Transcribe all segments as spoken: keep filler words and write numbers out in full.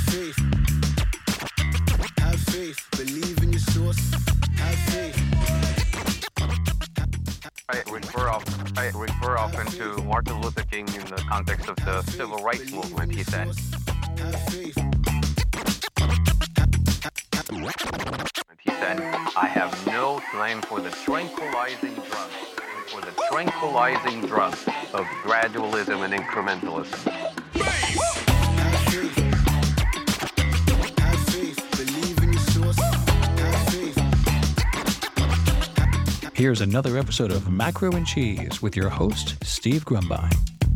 faith. Have faith. Believe in your source. Have faith. I refer, often, I refer often to Martin Luther King in the context of the civil rights movement, he said. He said, I have no time for the tranquilizing drug, for the tranquilizing drug of gradualism and incrementalism. Here's another episode of Macro and Cheese with your host, Steve Grumbine.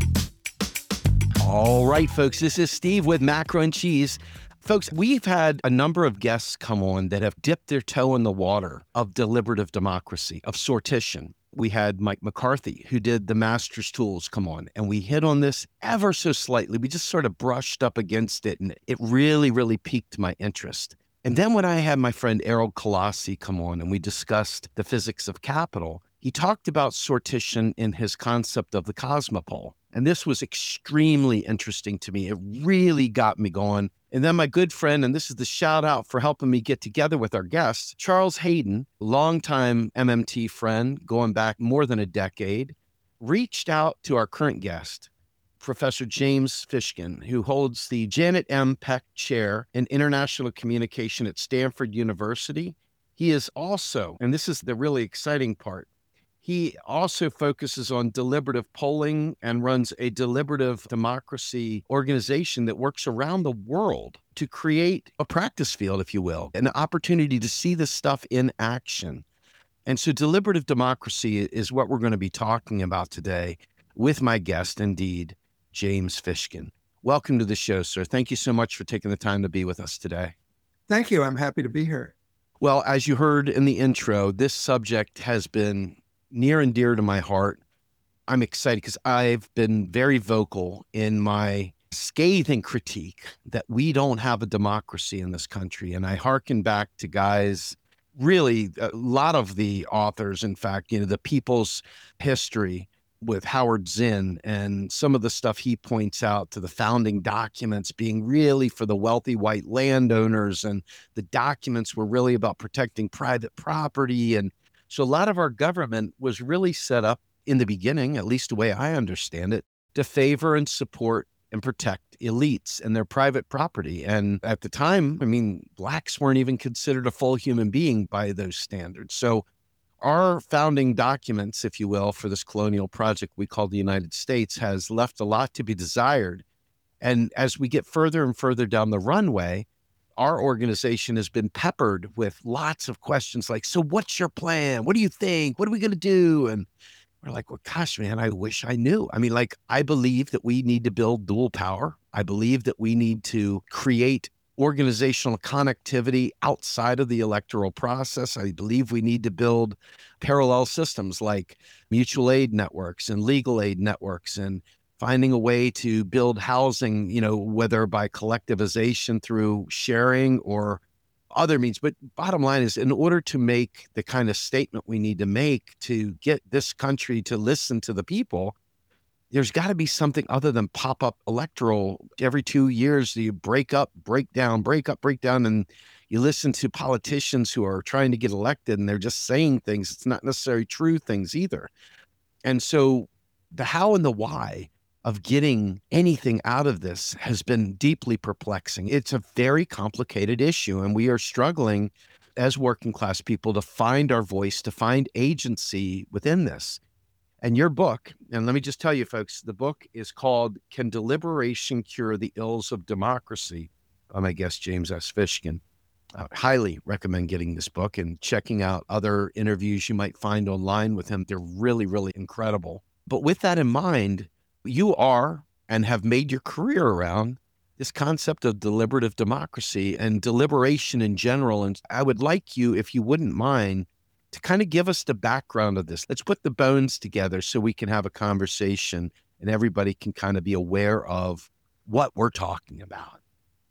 All right, folks, this is Steve with Macro and Cheese. Folks, we've had a number of guests come on that have dipped their toe in the water of deliberative democracy, of sortition. We had Mike McCarthy, who did the Master's Tools, come on, and we hit on this ever so slightly. We just sort of brushed up against it, and it really, really piqued my interest. And then when I had my friend Errol Colossi come on and we discussed the physics of capital, he talked about sortition in his concept of the cosmopole. And this was extremely interesting to me. It really got me going. And then my good friend, and this is the shout out for helping me get together with our guests, Charles Hayden, longtime M M T friend going back more than a decade, reached out to our current guest, Professor James Fishkin, who holds the Janet M. Peck Chair in International Communication at Stanford University. He is also, and this is the really exciting part, he also focuses on deliberative polling and runs a deliberative democracy organization that works around the world to create a practice field, if you will, an opportunity to see this stuff in action. And so deliberative democracy is what we're going to be talking about today with my guest, indeed, James Fishkin. Welcome to the show, sir. Thank you so much for taking the time to be with us today. Thank you. I'm happy to be here. Well, as you heard in the intro, this subject has been near and dear to my heart. I'm excited because I've been very vocal in my scathing critique that we don't have a democracy in this country. And I hearken back to guys, really a lot of the authors, in fact, you know, the People's History with Howard Zinn and some of the stuff he points out to the founding documents being really for the wealthy white landowners, and the documents were really about protecting private property. And so a lot of our government was really set up in the beginning, at least the way I understand it, to favor and support and protect elites and their private property. And at the time, I mean, blacks weren't even considered a full human being by those standards. So our founding documents, if you will, for this colonial project we call the United States has left a lot to be desired. And as we get further and further down the runway, our organization has been peppered with lots of questions like, so what's your plan? What do you think? What are we going to do? And we're like, well, gosh, man, I wish I knew. I mean, like, I believe that we need to build dual power. I believe that we need to create organizational connectivity outside of the electoral process. I believe we need to build parallel systems like mutual aid networks and legal aid networks, and finding a way to build housing, you know, whether by collectivization through sharing or other means. But bottom line is, in order to make the kind of statement we need to make to get this country to listen to the people, there's got to be something other than pop-up electoral. Every two years, you break up, break down, break up, break down, and you listen to politicians who are trying to get elected, and they're just saying things. It's not necessarily true things either. And so the how and the why of getting anything out of this has been deeply perplexing. It's a very complicated issue, and we are struggling as working class people to find our voice, to find agency within this. And your book, and let me just tell you, folks, the book is called Can Deliberation Cure the Ills of Democracy? By my guest, James S. Fishkin. I highly recommend getting this book and checking out other interviews you might find online with him. They're really, really incredible. But with that in mind, you are and have made your career around this concept of deliberative democracy and deliberation in general. And I would like you, if you wouldn't mind, to kind of give us the background of this. Let's put the bones together so we can have a conversation and everybody can kind of be aware of what we're talking about.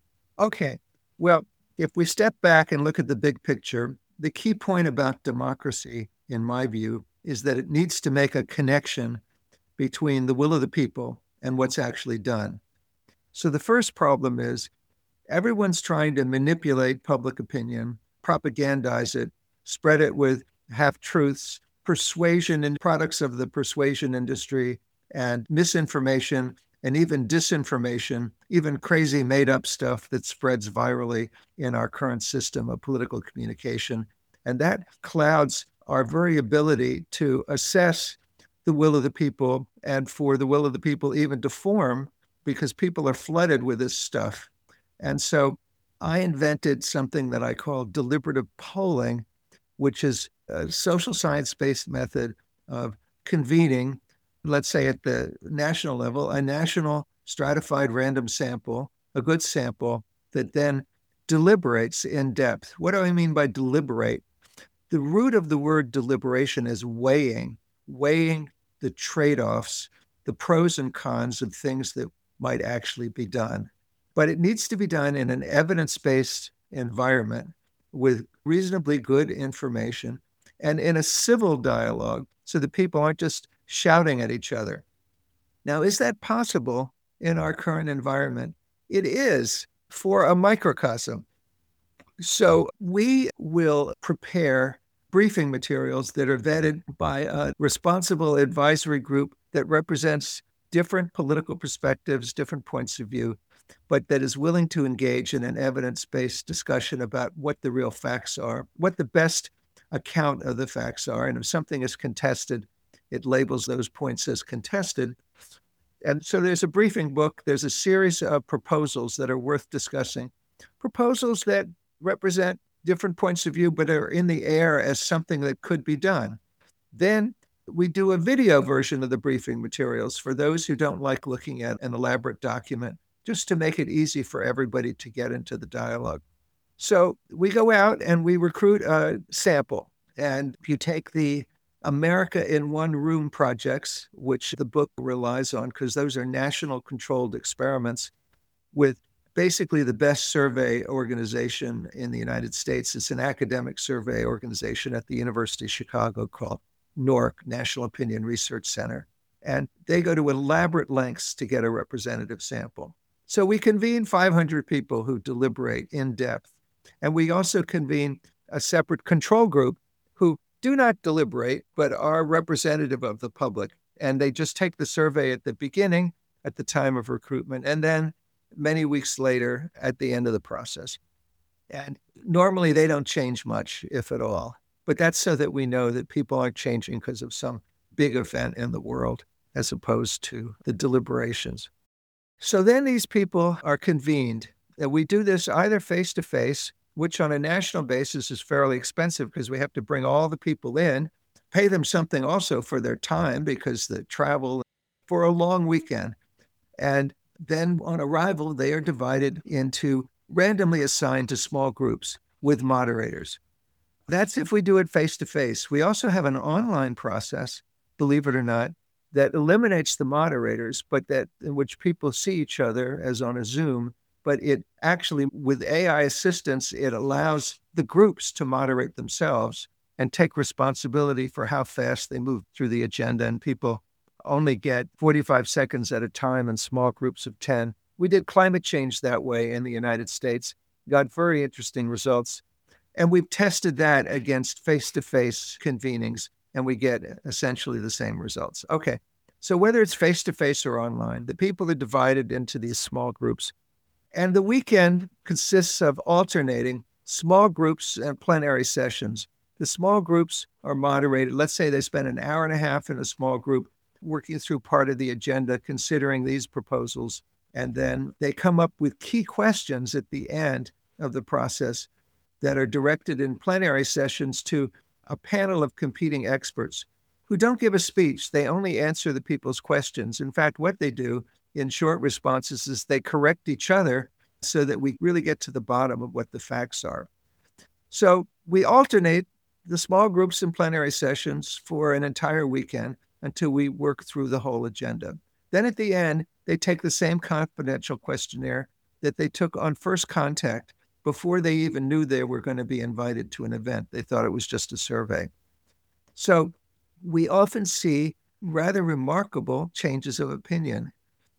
Okay. Well, if we step back and look at the big picture, the key point about democracy, in my view, is that it needs to make a connection between the will of the people and what's actually done. So the first problem is Everyone's trying to manipulate public opinion, propagandize it, spread it with half-truths, persuasion and products of the persuasion industry, and misinformation, and even disinformation, even crazy made-up stuff that spreads virally in our current system of political communication. And that clouds our very ability to assess the will of the people, and for the will of the people even to form, because people are flooded with this stuff. And so I invented something that I call deliberative polling, which is a social science-based method of convening, let's say at the national level, a national stratified random sample, a good sample that then deliberates in depth. What do I mean by deliberate? The root of the word deliberation is weighing, weighing the trade-offs, the pros and cons of things that might actually be done. But it needs to be done in an evidence-based environment with reasonably good information and in a civil dialogue so that people aren't just shouting at each other. Now, is that possible in our current environment? It is for a microcosm. So we will prepare briefing materials that are vetted by a responsible advisory group that represents different political perspectives, different points of view, but that is willing to engage in an evidence-based discussion about what the real facts are, what the best account of the facts are. And if something is contested, it labels those points as contested. And so there's a briefing book, there's a series of proposals that are worth discussing, proposals that represent different points of view, but are in the air as something that could be done. Then we do a video version of the briefing materials for those who don't like looking at an elaborate document, just to make it easy for everybody to get into the dialogue. So we go out and we recruit a sample, and you take the America in One Room projects, which the book relies on, because those are national controlled experiments with basically the best survey organization in the United States. It's an academic survey organization at the University of Chicago called NORC, National Opinion Research Center. And they go to elaborate lengths to get a representative sample. So we convene five hundred people who deliberate in depth. And we also convene a separate control group who do not deliberate, but are representative of the public. And they just take the survey at the beginning, at the time of recruitment, and then many weeks later at the end of the process. And normally they don't change much, if at all. But that's so that we know that people aren't changing because of some big event in the world, as opposed to the deliberations. So then these people are convened. And we do this either face-to-face, which on a national basis is fairly expensive because we have to bring all the people in, pay them something also for their time because the travel for a long weekend. And then on arrival, they are divided into randomly assigned to small groups with moderators. That's if we do it face-to-face. We also have an online process, believe it or not, that eliminates the moderators, but that in which people see each other as on a Zoom. But it actually, with A I assistance, it allows the groups to moderate themselves and take responsibility for how fast they move through the agenda. And people only get forty-five seconds at a time in small groups of ten. We did climate change that way in the United States, got very interesting results. And we've tested that against face-to-face convenings, and we get essentially the same results. Okay, so whether it's face-to-face or online, the people are divided into these small groups. And the weekend consists of alternating small groups and plenary sessions. The small groups are moderated. Let's say they spend an hour and a half in a small group working through part of the agenda, considering these proposals. And then they come up with key questions at the end of the process that are directed in plenary sessions to a panel of competing experts who don't give a speech. They only answer the people's questions. In fact, what they do in short responses is they correct each other so that we really get to the bottom of what the facts are. So we alternate the small groups and plenary sessions for an entire weekend until we work through the whole agenda. Then at the end, they take the same confidential questionnaire that they took on first contact before they even knew they were going to be invited to an event. They thought it was just a survey. So we often see rather remarkable changes of opinion.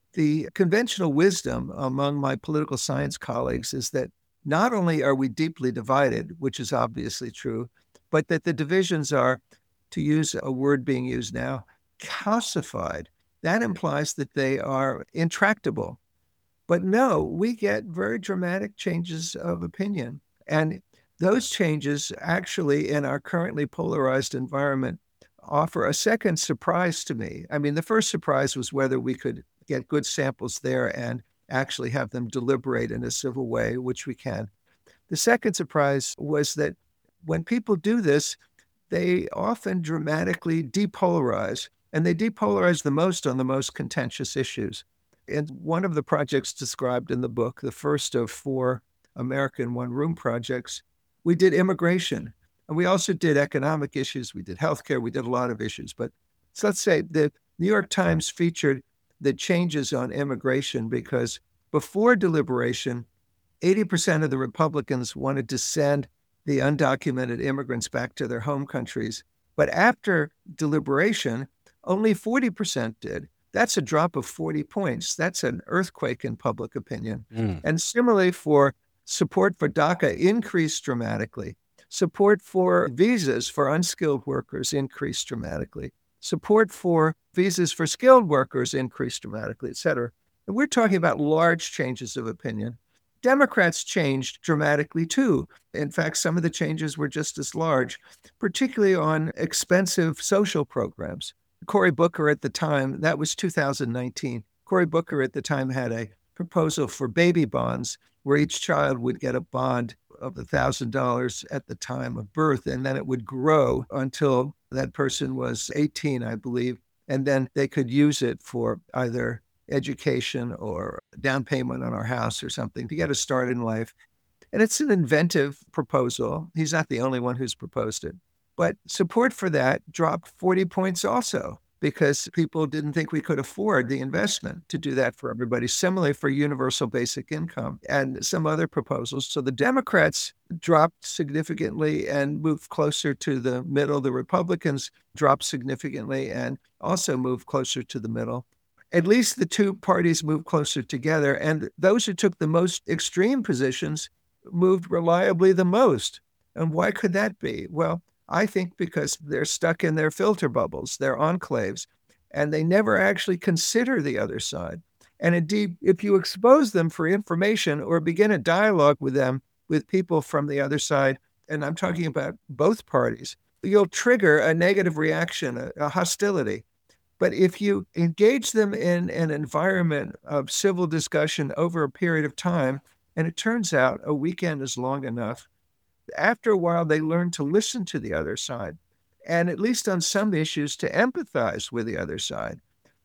The conventional wisdom among my political science colleagues is that not only are we deeply divided, which is obviously true, but that the divisions are, to use a word being used now, calcified. That implies that they are intractable. But no, we get very dramatic changes of opinion. And those changes actually, in our currently polarized environment, offer a second surprise to me. I mean, the first surprise was whether we could get good samples there and actually have them deliberate in a civil way, which we can. The second surprise was that when people do this, they often dramatically depolarize, and they depolarize the most on the most contentious issues. In one of the projects described in the book, the first of four American one-room projects, we did immigration, and we also did economic issues. We did healthcare. We did a lot of issues. But so let's say the New York Times featured the changes on immigration because before deliberation, eighty percent of the Republicans wanted to send the undocumented immigrants back to their home countries. But after deliberation, only forty percent did. That's a drop of forty points. That's an earthquake in public opinion. Mm. And similarly, for support for DACA increased dramatically. Support for visas for unskilled workers increased dramatically. Support for visas for skilled workers increased dramatically, et cetera. And we're talking about large changes of opinion. Democrats changed dramatically too. In fact, some of the changes were just as large, particularly on expensive social programs. Cory Booker at the time, that was two thousand nineteen, Cory Booker at the time had a proposal for baby bonds where each child would get a bond of one thousand dollars at the time of birth, and then it would grow until that person was eighteen, I believe, and then they could use it for either education or down payment on our house or something to get a start in life. And it's an inventive proposal. He's not the only one who's proposed it. But support for that dropped forty points also because people didn't think we could afford the investment to do that for everybody. Similarly for universal basic income and some other proposals. So the Democrats dropped significantly and moved closer to the middle. The Republicans dropped significantly and also moved closer to the middle. At least the two parties moved closer together, and those who took the most extreme positions moved reliably the most. And why could that be? Well, I think because they're stuck in their filter bubbles, their enclaves, and they never actually consider the other side. And indeed, if you expose them for information or begin a dialogue with them, with people from the other side, and I'm talking about both parties, you'll trigger a negative reaction, a, a hostility. But if you engage them in an environment of civil discussion over a period of time, and it turns out a weekend is long enough, after a while they learn to listen to the other side, and at least on some issues to empathize with the other side.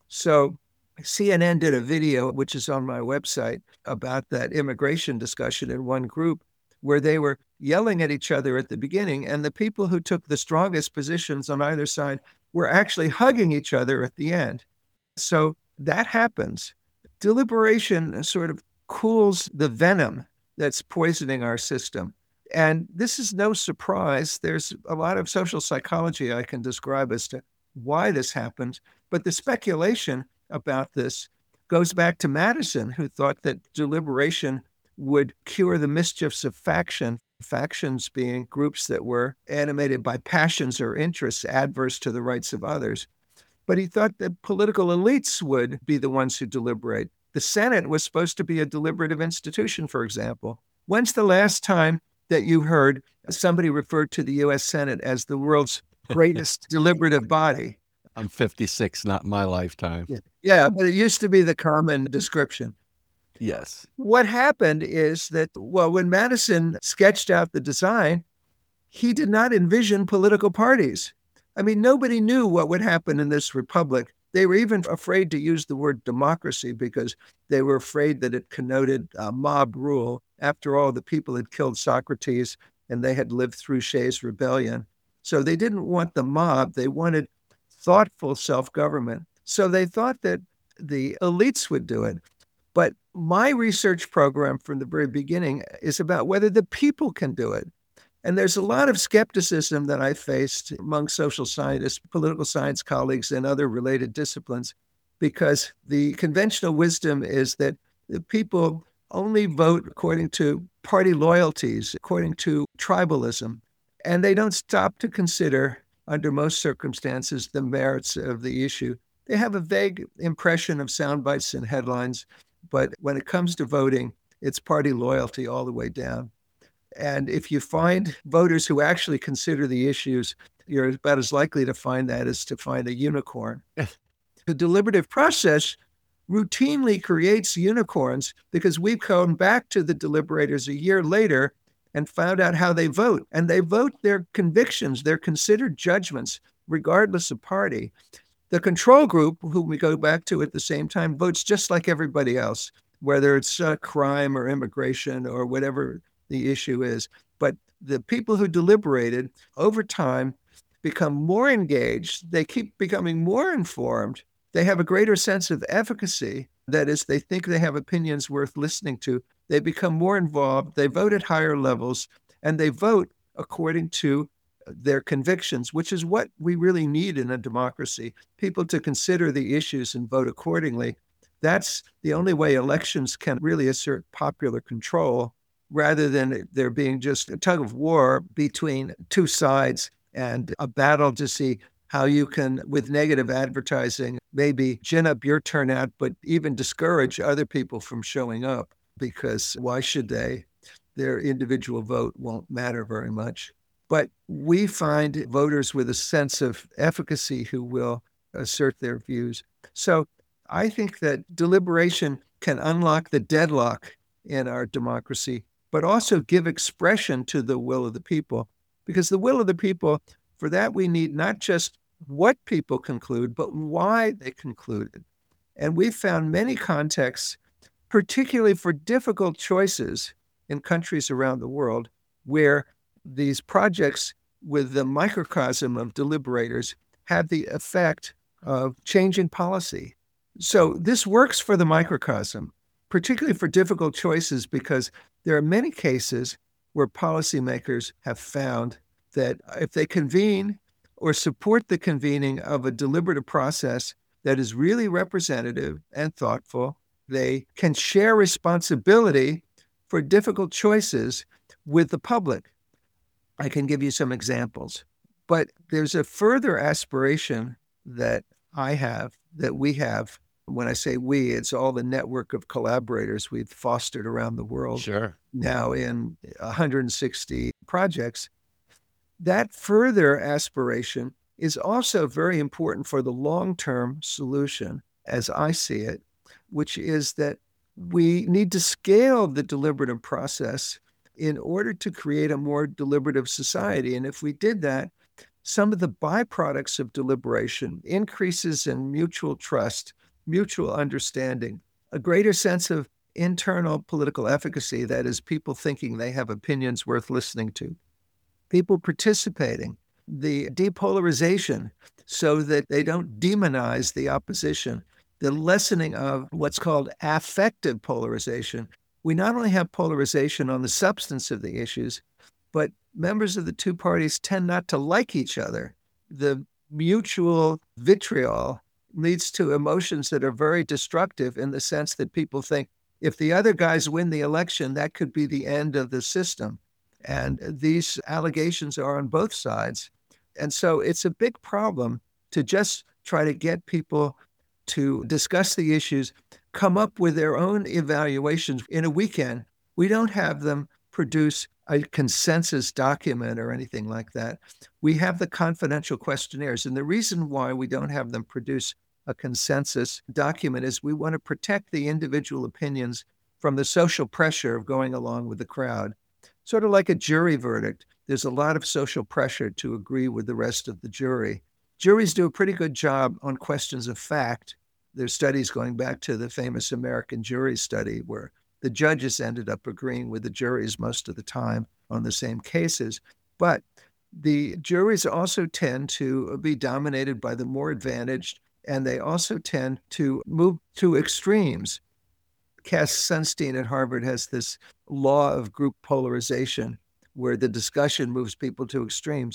So C N N did a video, which is on my website, about that immigration discussion in one group where they were yelling at each other at the beginning, and the people who took the strongest positions on either side were actually hugging each other at the end. So that happens. Deliberation sort of cools the venom that's poisoning our system. And this is no surprise. There's a lot of social psychology I can describe as to why this happens. But the speculation about this goes back to Madison, who thought that deliberation would cure the mischiefs of faction, factions being groups that were animated by passions or interests adverse to the rights of others. But he thought that political elites would be the ones who deliberate. The Senate was supposed to be a deliberative institution, for example. When's the last time that you heard somebody referred to the U S Senate as the world's greatest deliberative body? I'm fifty-six, not my lifetime. Yeah. yeah, but it used to be the common description. Yes. What happened is that, well, when Madison sketched out the design, he did not envision political parties. I mean, nobody knew what would happen in this republic. They were even afraid to use the word democracy because they were afraid that it connoted uh, mob rule. After all, the people had killed Socrates and they had lived through Shays' rebellion. So they didn't want the mob. They wanted thoughtful self-government. So they thought that the elites would do it. But my research program from the very beginning is about whether the people can do it. And there's a lot of skepticism that I faced among social scientists, political science colleagues, and other related disciplines, because the conventional wisdom is that the people only vote according to party loyalties, according to tribalism, and they don't stop to consider, under most circumstances, the merits of the issue. They have a vague impression of sound bites and headlines, but when it comes to voting, it's party loyalty all the way down. And if you find voters who actually consider the issues, you're about as likely to find that as to find a unicorn. The deliberative process routinely creates unicorns because we've come back to the deliberators a year later and found out how they vote. And they vote their convictions, their considered judgments, regardless of party. The control group, who we go back to at the same time, votes just like everybody else, whether it's uh, crime or immigration or whatever the issue is. But the people who deliberated over time become more engaged. They keep becoming more informed. They have a greater sense of efficacy. That is, they think they have opinions worth listening to. They become more involved. They vote at higher levels, and they vote according to their convictions, which is what we really need in a democracy. People to consider the issues and vote accordingly. That's the only way elections can really assert popular control, rather than there being just a tug of war between two sides and a battle to see how you can, with negative advertising, maybe gin up your turnout, but even discourage other people from showing up, because why should they? Their individual vote won't matter very much. But we find voters with a sense of efficacy who will assert their views. So I think that deliberation can unlock the deadlock in our democracy, but also give expression to the will of the people. Because the will of the people, for that we need not just what people conclude, but why they concluded. And we've found many contexts, particularly for difficult choices in countries around the world, where these projects with the microcosm of deliberators have the effect of changing policy. So this works for the microcosm, particularly for difficult choices, because there are many cases where policymakers have found that if they convene or support the convening of a deliberative process that is really representative and thoughtful, they can share responsibility for difficult choices with the public. I can give you some examples. But there's a further aspiration that I have, that we have. When I say we, it's all the network of collaborators we've fostered around the world. Sure. Now in one hundred sixty projects. That further aspiration is also very important for the long-term solution, as I see it, which is that we need to scale the deliberative process in order to create a more deliberative society. And if we did that, some of the byproducts of deliberation, increases in mutual trust, mutual understanding, a greater sense of internal political efficacy, that is, people thinking they have opinions worth listening to, people participating, the depolarization so that they don't demonize the opposition, the lessening of what's called affective polarization. We not only have polarization on the substance of the issues, but members of the two parties tend not to like each other. The mutual vitriol leads to emotions that are very destructive, in the sense that people think if the other guys win the election, that could be the end of the system. And these allegations are on both sides. And so it's a big problem to just try to get people to discuss the issues, come up with their own evaluations in a weekend. We don't have them produce a consensus document or anything like that. We have the confidential questionnaires. And the reason why we don't have them produce a consensus document is we want to protect the individual opinions from the social pressure of going along with the crowd. Sort of like a jury verdict. There's a lot of social pressure to agree with the rest of the jury. Juries do a pretty good job on questions of fact. There's studies going back to the famous American jury study where the judges ended up agreeing with the juries most of the time on the same cases. But the juries also tend to be dominated by the more advantaged, and they also tend to move to extremes. Cass Sunstein at Harvard has this law of group polarization where the discussion moves people to extremes.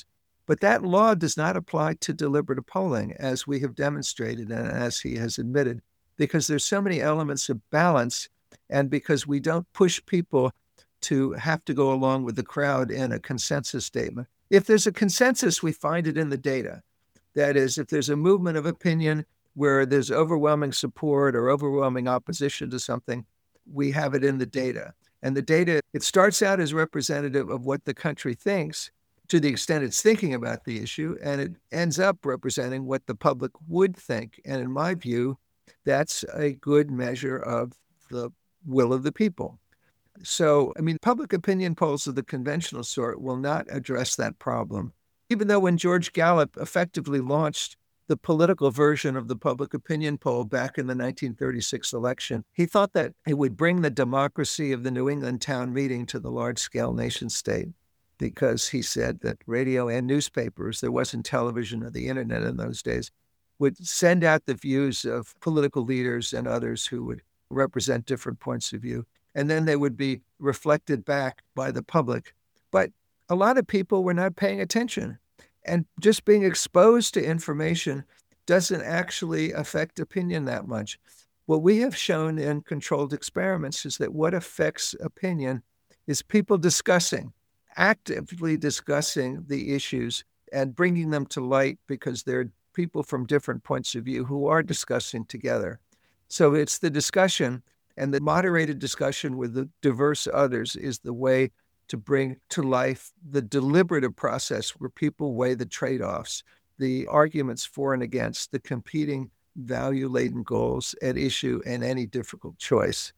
But that law does not apply to deliberative polling, as we have demonstrated and as he has admitted, because there's so many elements of balance, and because we don't push people to have to go along with the crowd in a consensus statement. If there's a consensus, we find it in the data. That is, if there's a movement of opinion where there's overwhelming support or overwhelming opposition to something, we have it in the data. And the data, it starts out as representative of what the country thinks, to the extent it's thinking about the issue, and it ends up representing what the public would think. And in my view, that's a good measure of the will of the people. So, I mean, public opinion polls of the conventional sort will not address that problem. Even though when George Gallup effectively launched the political version of the public opinion poll back in the nineteen thirty-six election, he thought that it would bring the democracy of the New England town meeting to the large-scale nation state, because he said that radio and newspapers, there wasn't television or the internet in those days, would send out the views of political leaders and others who would represent different points of view. And then they would be reflected back by the public. But a lot of people were not paying attention. And just being exposed to information doesn't actually affect opinion that much. What we have shown in controlled experiments is that what affects opinion is people discussing, actively discussing the issues and bringing them to light, because they're people from different points of view who are discussing together. So it's the discussion, and the moderated discussion with the diverse others is the way to bring to life the deliberative process where people weigh the trade-offs, the arguments for and against, the competing value-laden goals at issue in any difficult choice.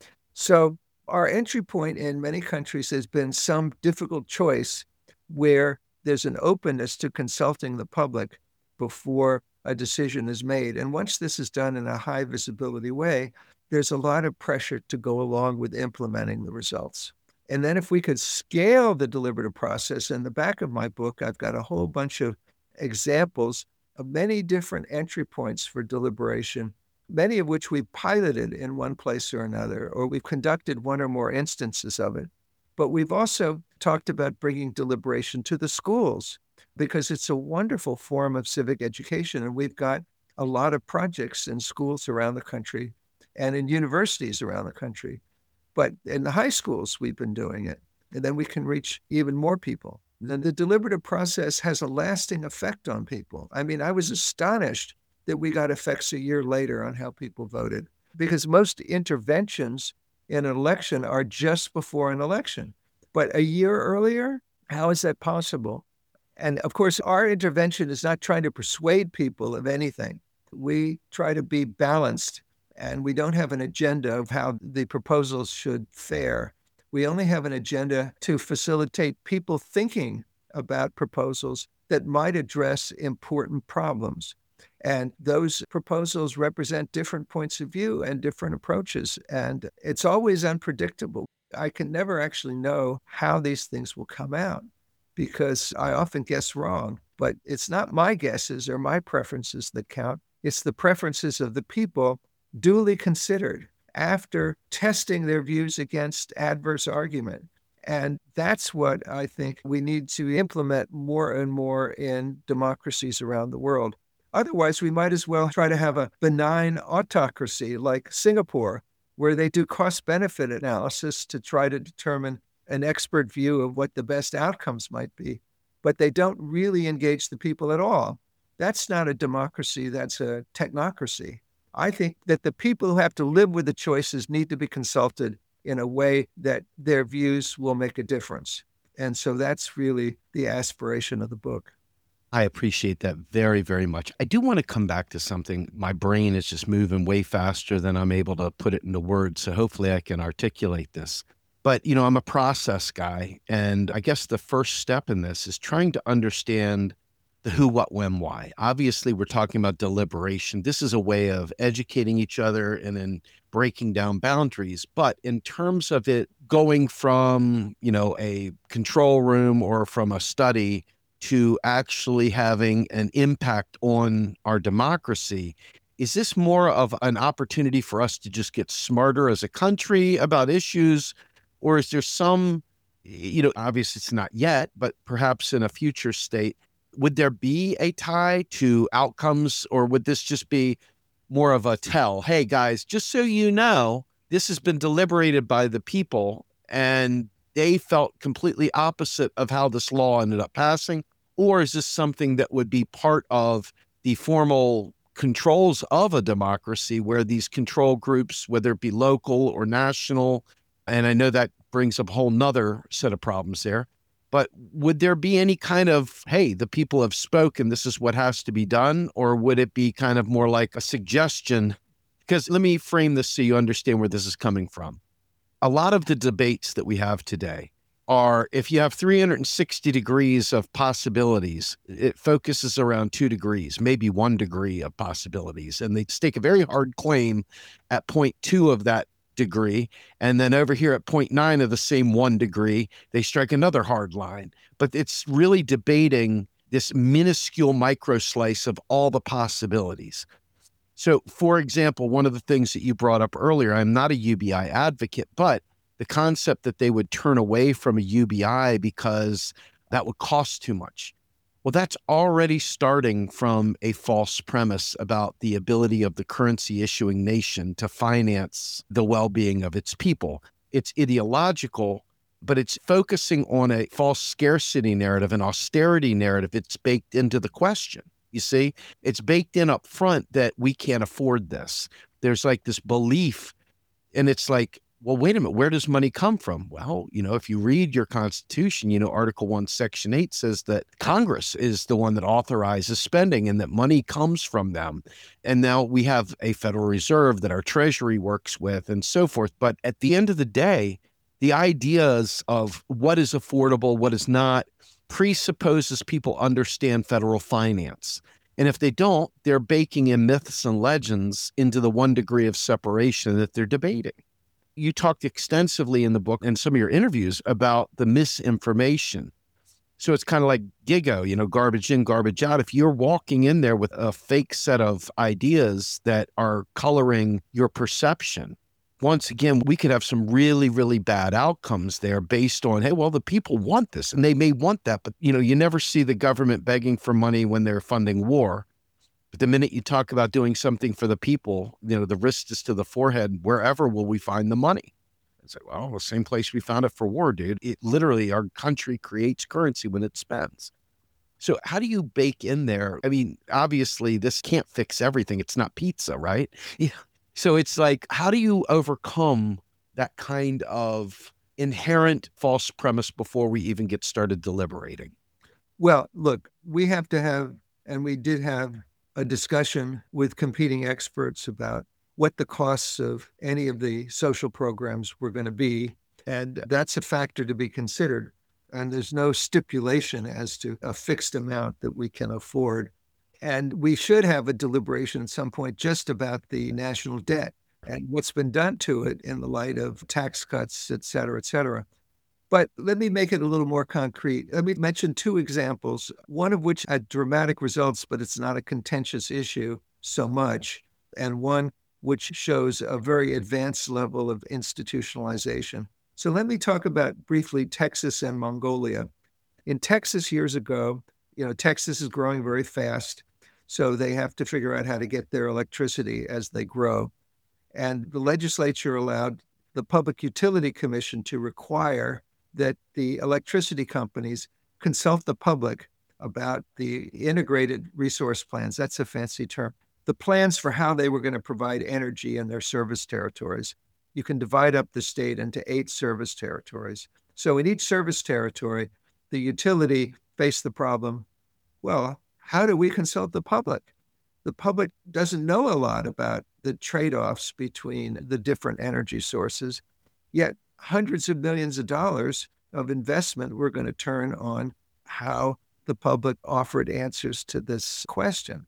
So our entry point in many countries has been some difficult choice where there's an openness to consulting the public before a decision is made. And once this is done in a high visibility way, there's a lot of pressure to go along with implementing the results. And then if we could scale the deliberative process, in the back of my book, I've got a whole bunch of examples of many different entry points for deliberation, many of which we piloted in one place or another, or we've conducted one or more instances of it. But we've also talked about bringing deliberation to the schools, because it's a wonderful form of civic education. And we've got a lot of projects in schools around the country and in universities around the country. But in the high schools, we've been doing it. And then we can reach even more people. And then the deliberative process has a lasting effect on people. I mean, I was astonished that we got effects a year later on how people voted, because most interventions in an election are just before an election. But a year earlier, how is that possible? And of course, our intervention is not trying to persuade people of anything. We try to be balanced, and we don't have an agenda of how the proposals should fare. We only have an agenda to facilitate people thinking about proposals that might address important problems. And those proposals represent different points of view and different approaches. And it's always unpredictable. I can never actually know how these things will come out, because I often guess wrong. But it's not my guesses or my preferences that count. It's the preferences of the people duly considered after testing their views against adverse argument. And that's what I think we need to implement more and more in democracies around the world. Otherwise, we might as well try to have a benign autocracy like Singapore, where they do cost-benefit analysis to try to determine an expert view of what the best outcomes might be. But they don't really engage the people at all. That's not a democracy, that's a technocracy. I think that the people who have to live with the choices need to be consulted in a way that their views will make a difference. And so that's really the aspiration of the book. I appreciate that very, very much. I do want to come back to something. My brain is just moving way faster than I'm able to put it into words, so hopefully I can articulate this. But, you know, I'm a process guy, and I guess the first step in this is trying to understand the who, what, when, why. Obviously, we're talking about deliberation. This is a way of educating each other and then breaking down boundaries. But in terms of it going from, you know, a control room or from a study to actually having an impact on our democracy, is this more of an opportunity for us to just get smarter as a country about issues? Or is there some, you know, obviously it's not yet, but perhaps in a future state, Would there be a tie to outcomes, or would this just be more of a tell? Hey, guys, just so you know, this has been deliberated by the people, and they felt completely opposite of how this law ended up passing? Or is this something that would be part of the formal controls of a democracy, where these control groups, whether it be local or national, and I know that brings up a whole nother set of problems there, but would there be any kind of, hey, the people have spoken, this is what has to be done? Or would it be kind of more like a suggestion? Because let me frame this so you understand where this is coming from. A lot of the debates that we have today are, if you have three hundred sixty degrees of possibilities, it focuses around two degrees, maybe one degree of possibilities. And they stake a very hard claim at point two of that degree. And then over here at point nine of the same one degree, they strike another hard line. But it's really debating this minuscule micro slice of all the possibilities. So, for example, one of the things that you brought up earlier, I'm not a U B I advocate, but the concept that they would turn away from a U B I because that would cost too much. Well, that's already starting from a false premise about the ability of the currency issuing nation to finance the well-being of its people. It's ideological, but it's focusing on a false scarcity narrative, an austerity narrative. It's baked into the question. You see, it's baked in up front that we can't afford this. There's like this belief, and it's like, well, wait a minute, where does money come from? Well, you know, if you read your Constitution, you know, Article one, Section eight says that Congress is the one that authorizes spending and that money comes from them. And now we have a Federal Reserve that our Treasury works with and so forth. But at the end of the day, the ideas of what is affordable, what is not, presupposes people understand federal finance. And if they don't, they're baking in myths and legends into the one degree of separation that they're debating. You talked extensively in the book and some of your interviews about the misinformation. So it's kind of like Gigo, you know, garbage in, garbage out. If you're walking in there with a fake set of ideas that are coloring your perception, once again, we could have some really, really bad outcomes there based on, hey, well, the people want this and they may want that. But, you know, you never see the government begging for money when they're funding war. But the minute you talk about doing something for the people, you know, the wrist is to the forehead. Wherever will we find the money? It's like, well, the same place we found it for war, dude. It literally, our country creates currency when it spends. So how do you bake in there? I mean, obviously, this can't fix everything. It's not pizza, right? Yeah. So it's like, how do you overcome that kind of inherent false premise before we even get started deliberating? Well, look, we have to have, and we did have, a discussion with competing experts about what the costs of any of the social programs were going to be. And that's a factor to be considered. And there's no stipulation as to a fixed amount that we can afford. And we should have a deliberation at some point just about the national debt and what's been done to it in the light of tax cuts, et cetera, et cetera. But let me make it a little more concrete. Let me mention two examples, one of which had dramatic results, but it's not a contentious issue so much, and one which shows a very advanced level of institutionalization. So let me talk about briefly Texas and Mongolia. In Texas years ago, you know, Texas is growing very fast, so they have to figure out how to get their electricity as they grow. And the legislature allowed the Public Utility Commission to require that the electricity companies consult the public about the integrated resource plans. That's a fancy term. The plans for how they were going to provide energy in their service territories. You can divide up the state into eight service territories. So in each service territory, the utility faced the problem, well, how do we consult the public? The public doesn't know a lot about the trade-offs between the different energy sources, yet hundreds of millions of dollars of investment were going to turn on how the public offered answers to this question.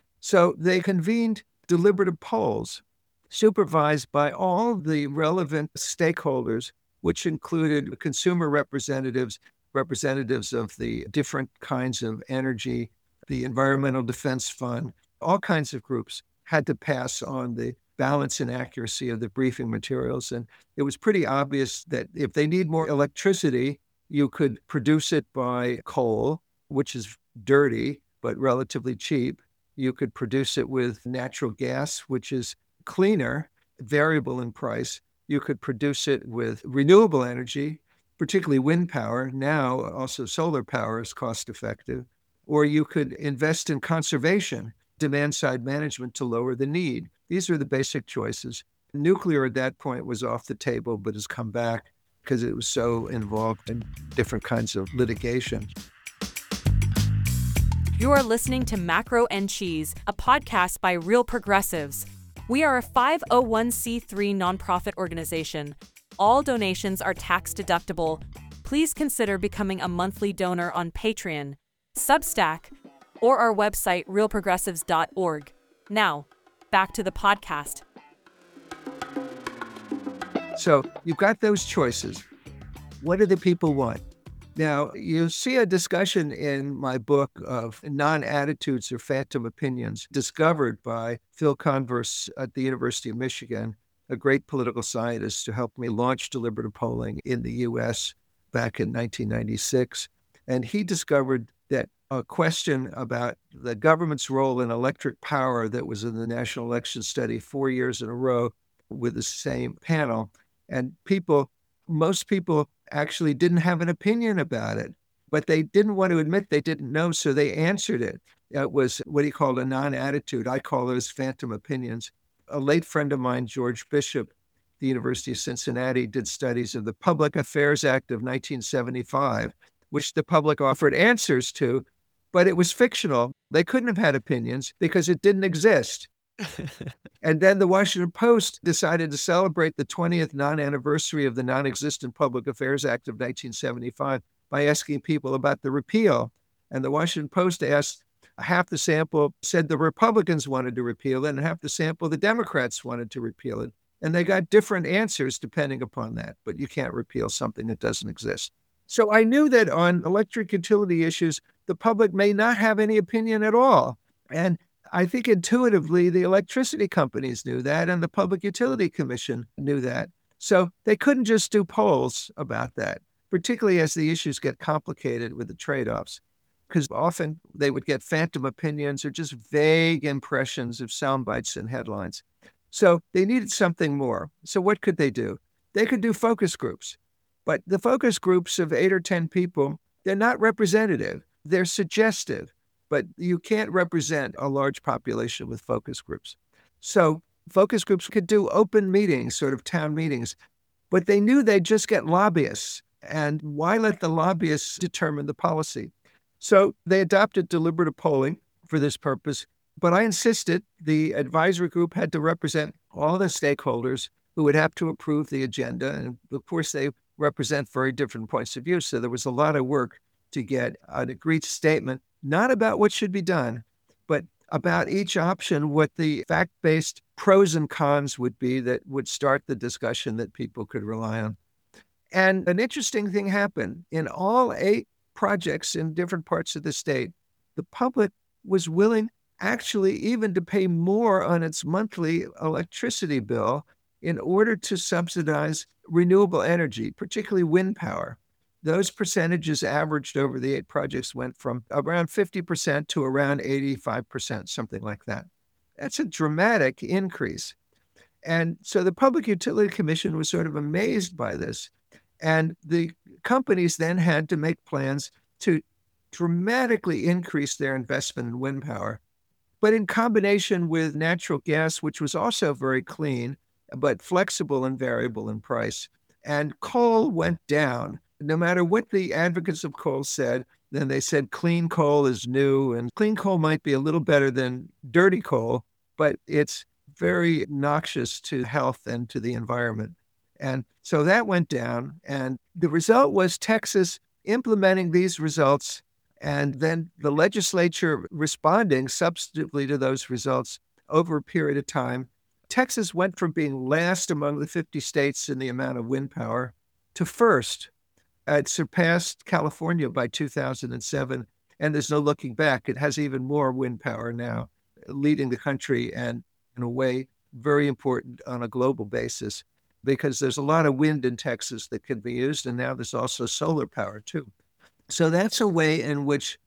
So they convened deliberative polls supervised by all the relevant stakeholders, which included consumer representatives, representatives of the different kinds of energy, the Environmental Defense Fund, all kinds of groups had to pass on the balance and accuracy of the briefing materials. And it was pretty obvious that if they need more electricity, you could produce it by coal, which is dirty, but relatively cheap. You could produce it with natural gas, which is cleaner, variable in price. You could produce it with renewable energy, particularly wind power. Now, also solar power is cost effective. Or you could invest in conservation, demand side management to lower the need. These are the basic choices. Nuclear at that point was off the table, but has come back because it was so involved in different kinds of litigation. You are listening to Macro and Cheese, a podcast by Real Progressives. We are a five oh one c three nonprofit organization. All donations are tax deductible. Please consider becoming a monthly donor on Patreon, Substack, or our website, real progressives dot org. Now, back to the podcast. So you've got those choices. What do the people want? Now, you see a discussion in my book of non-attitudes or phantom opinions discovered by Phil Converse at the University of Michigan, a great political scientist who helped me launch deliberative polling in the U S back in nineteen ninety-six. And he discovered that a question about the government's role in electric power that was in the National Election Study four years in a row with the same panel. And people, most people actually didn't have an opinion about it, but they didn't want to admit they didn't know, so they answered it. It was what he called a non-attitude. I call those phantom opinions. A late friend of mine, George Bishop, the University of Cincinnati, did studies of the Public Affairs Act of nineteen seventy-five, which the public offered answers to, but it was fictional. They couldn't have had opinions because it didn't exist. And then the Washington Post decided to celebrate the twentieth non-anniversary of the non-existent Public Affairs Act of nineteen seventy-five by asking people about the repeal. And the Washington Post asked, half the sample said the Republicans wanted to repeal it, and half the sample the Democrats wanted to repeal it. And they got different answers depending upon that, but you can't repeal something that doesn't exist. So I knew that on electric utility issues, the public may not have any opinion at all. And I think intuitively, the electricity companies knew that, and the Public Utility Commission knew that. So they couldn't just do polls about that, particularly as the issues get complicated with the trade-offs, because often they would get phantom opinions or just vague impressions of sound bites and headlines. So they needed something more. So what could they do? They could do focus groups. But the focus groups of eight or ten people, they're not representative. They're suggestive. But you can't represent a large population with focus groups. So focus groups could do open meetings, sort of town meetings, but they knew they'd just get lobbyists. And why let the lobbyists determine the policy? So they adopted deliberative polling for this purpose. But I insisted the advisory group had to represent all the stakeholders who would have to approve the agenda. And of course, they represent very different points of view. So there was a lot of work to get an agreed statement, not about what should be done, but about each option, what the fact-based pros and cons would be that would start the discussion that people could rely on. And an interesting thing happened. In all eight projects in different parts of the state, the public was willing actually even to pay more on its monthly electricity bill in order to subsidize renewable energy, particularly wind power. Those percentages averaged over the eight projects went from around fifty percent to around eighty-five percent, something like that. That's a dramatic increase. And so the Public Utility Commission was sort of amazed by this. And the companies then had to make plans to dramatically increase their investment in wind power. But in combination with natural gas, which was also very clean, but flexible and variable in price. And coal went down. No matter what the advocates of coal said, then they said clean coal is new, and clean coal might be a little better than dirty coal, but it's very noxious to health and to the environment. And so that went down, and the result was Texas implementing these results, and then the legislature responding substantively to those results over a period of time. Texas went from being last among the fifty states in the amount of wind power to first. It surpassed California by two thousand seven, and there's no looking back. It has even more wind power now, leading the country, and in a way, very important on a global basis, because there's a lot of wind in Texas that can be used, and now there's also solar power too. So that's a way in which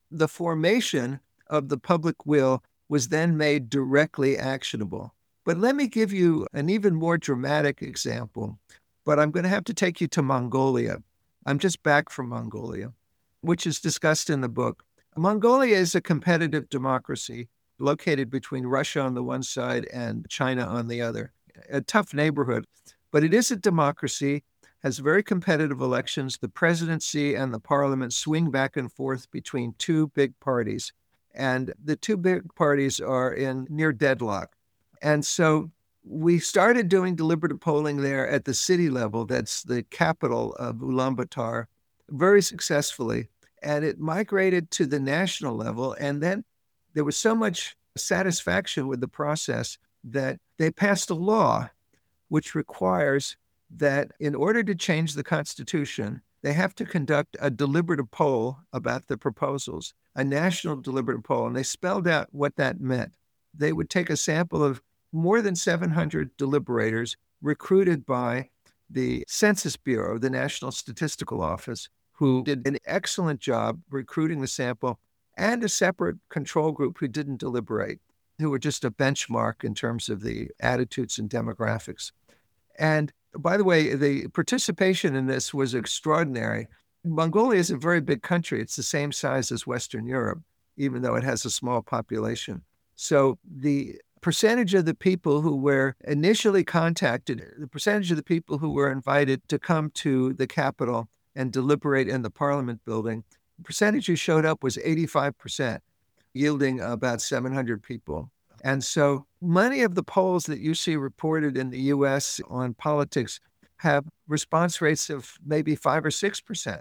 the formation of the public will was then made directly actionable. But let me give you an even more dramatic example. But I'm going to have to take you to Mongolia. I'm just back from Mongolia, which is discussed in the book. Mongolia is a competitive democracy located between Russia on the one side and China on the other. A tough neighborhood, but it is a democracy, has very competitive elections. The presidency and the parliament swing back and forth between two big parties. And the two big parties are in near deadlock. And so we started doing deliberative polling there at the city level. That's the capital of Ulaanbaatar, very successfully. And it migrated to the national level. And then there was so much satisfaction with the process that they passed a law which requires that in order to change the Constitution, they have to conduct a deliberative poll about the proposals, a national deliberative poll. And they spelled out what that meant. They would take a sample of more than seven hundred deliberators recruited by the Census Bureau, the National Statistical Office, who did an excellent job recruiting the sample, and a separate control group who didn't deliberate, who were just a benchmark in terms of the attitudes and demographics. And by the way, the participation in this was extraordinary. Mongolia is a very big country. It's the same size as Western Europe, even though it has a small population. So the percentage of the people who were initially contacted, the percentage of the people who were invited to come to the capital and deliberate in the parliament building, the percentage who showed up was eighty-five percent, yielding about seven hundred people. And so many of the polls that you see reported in the U S on politics have response rates of maybe five or six percent.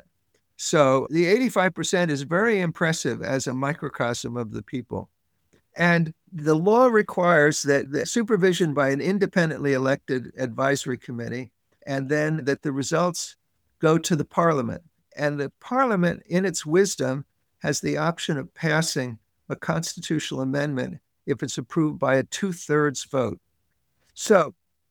So the eighty-five percent is very impressive as a microcosm of the people. And the law requires that the supervision by an independently elected advisory committee, and then that the results go to the parliament. And the parliament, in its wisdom, has the option of passing a constitutional amendment if it's approved by a two-thirds vote. So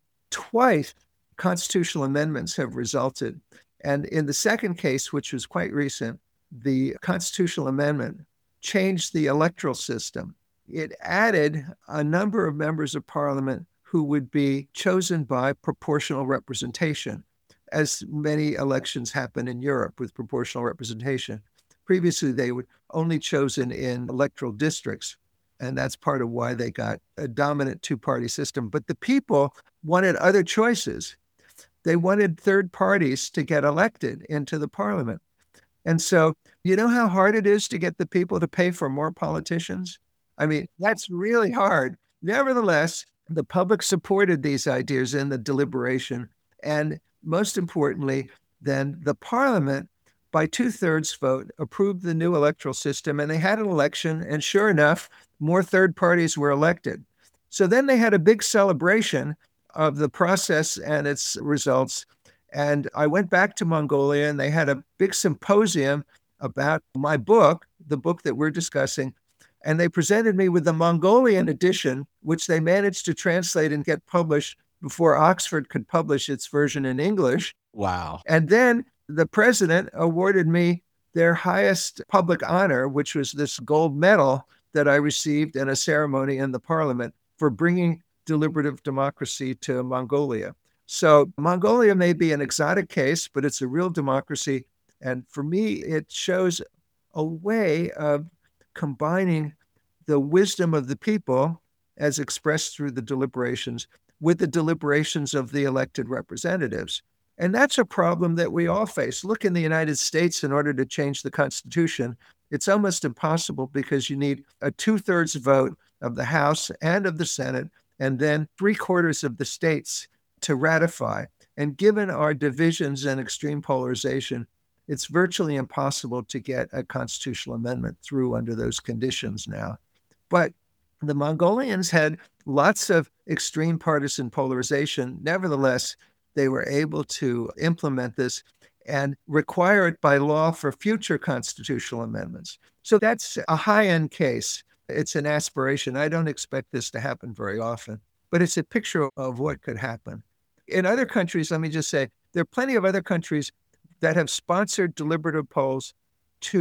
twice constitutional amendments have resulted. And in the second case, which was quite recent, the constitutional amendment changed the electoral system. It added a number of members of parliament who would be chosen by proportional representation, as many elections happen in Europe with proportional representation. Previously, they were only chosen in electoral districts, and that's part of why they got a dominant two-party system. But the people wanted other choices. They wanted third parties to get elected into the parliament. And so, you know how hard it is to get the people to pay for more politicians? I mean, that's really hard. Nevertheless, the public supported these ideas in the deliberation. And most importantly, then the parliament, by two-thirds vote, approved the new electoral system, and they had an election, and sure enough, more third parties were elected. So then they had a big celebration of the process and its results. And I went back to Mongolia, and they had a big symposium about my book, the book that we're discussing. And they presented me with the Mongolian edition, which they managed to translate and get published before Oxford could publish its version in English. Wow. And then the president awarded me their highest public honor, which was this gold medal that I received in a ceremony in the parliament for bringing deliberative democracy to Mongolia. So Mongolia may be an exotic case, but it's a real democracy. And for me, it shows a way of combining the wisdom of the people as expressed through the deliberations with the deliberations of the elected representatives. And that's a problem that we all face. Look, in the United States, in order to change the Constitution, it's almost impossible because you need a two-thirds vote of the House and of the Senate, and then three-quarters of the states to ratify. And given our divisions and extreme polarization, it's virtually impossible to get a constitutional amendment through under those conditions now. But the Mongolians had lots of extreme partisan polarization. Nevertheless, they were able to implement this and require it by law for future constitutional amendments. So that's a high-end case. It's an aspiration. I don't expect this to happen very often, but it's a picture of what could happen. In other countries, let me just say, there are plenty of other countries that have sponsored deliberative polls to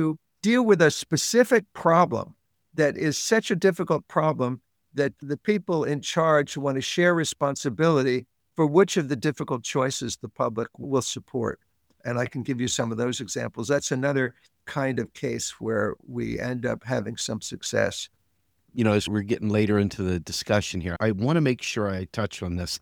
deal with a specific problem that is such a difficult problem that the people in charge want to share responsibility for which of the difficult choices the public will support. And I can give you some of those examples. That's another kind of case where we end up having some success. You know, as we're getting later into the discussion here, I want to make sure I touch on this.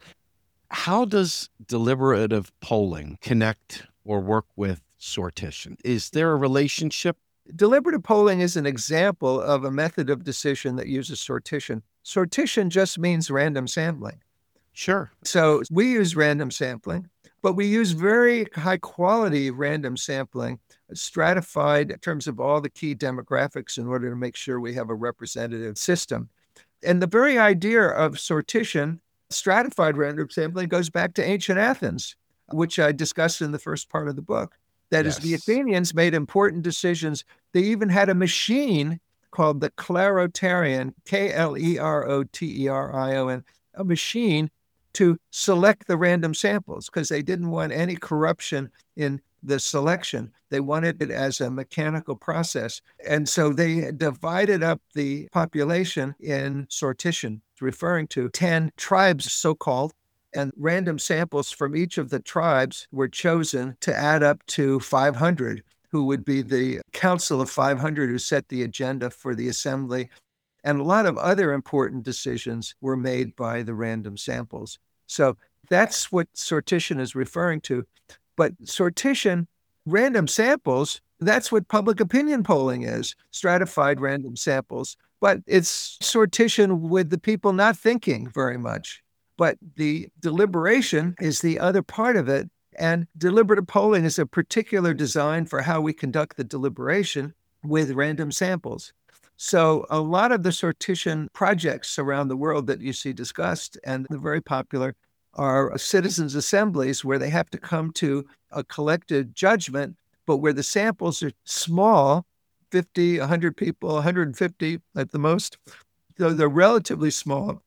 How does deliberative polling connect or work with sortition? Is there a relationship? Deliberative polling is an example of a method of decision that uses sortition. Sortition just means random sampling. Sure. So we use random sampling, but we use very high quality random sampling, stratified in terms of all the key demographics in order to make sure we have a representative system. And the very idea of sortition, stratified random sampling, goes back to ancient Athens, which I discussed in the first part of the book. That Yes. is, the Athenians made important decisions. They even had a machine called the Kleroterion, K L E R O T E R I O N, a machine to select the random samples because they didn't want any corruption in the selection. They wanted it as a mechanical process. And so they divided up the population in sortition, referring to ten tribes, so-called, and random samples from each of the tribes were chosen to add up to five hundred, who would be the council of five hundred who set the agenda for the assembly. And a lot of other important decisions were made by the random samples. So that's what sortition is referring to. But sortition, random samples, that's what public opinion polling is, stratified random samples. But it's sortition with the people not thinking very much. But the deliberation is the other part of it. And deliberative polling is a particular design for how we conduct the deliberation with random samples. So a lot of the sortition projects around the world that you see discussed, and they're very popular, are citizens' assemblies where they have to come to a collective judgment, but where the samples are small, fifty, one hundred people, one hundred fifty at the most. So they're relatively small.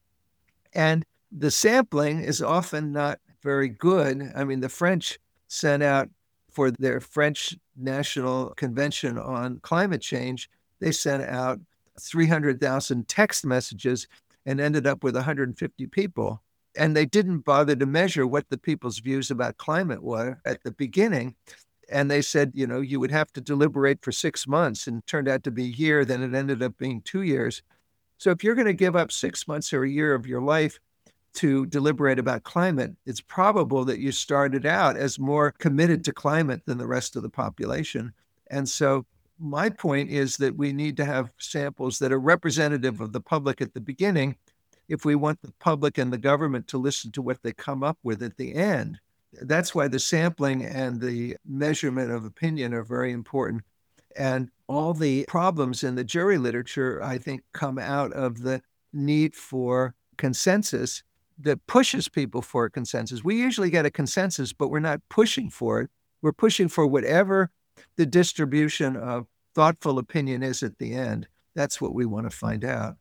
And the sampling is often not very good. I mean, the French sent out for their French National Convention on Climate Change, they sent out three hundred thousand text messages and ended up with one hundred fifty people. And they didn't bother to measure what the people's views about climate were at the beginning. And they said, you know, you would have to deliberate for six months and it turned out to be a year, then it ended up being two years. So if you're going to give up six months or a year of your life to deliberate about climate, it's probable that you started out as more committed to climate than the rest of the population. And so my point is that we need to have samples that are representative of the public at the beginning if we want the public and the government to listen to what they come up with at the end. That's why the sampling and the measurement of opinion are very important. And all the problems in the jury literature, I think, come out of the need for consensus that pushes people for a consensus. We usually get a consensus, but we're not pushing for it. We're pushing for whatever the distribution of thoughtful opinion is at the end. That's what we want to find out.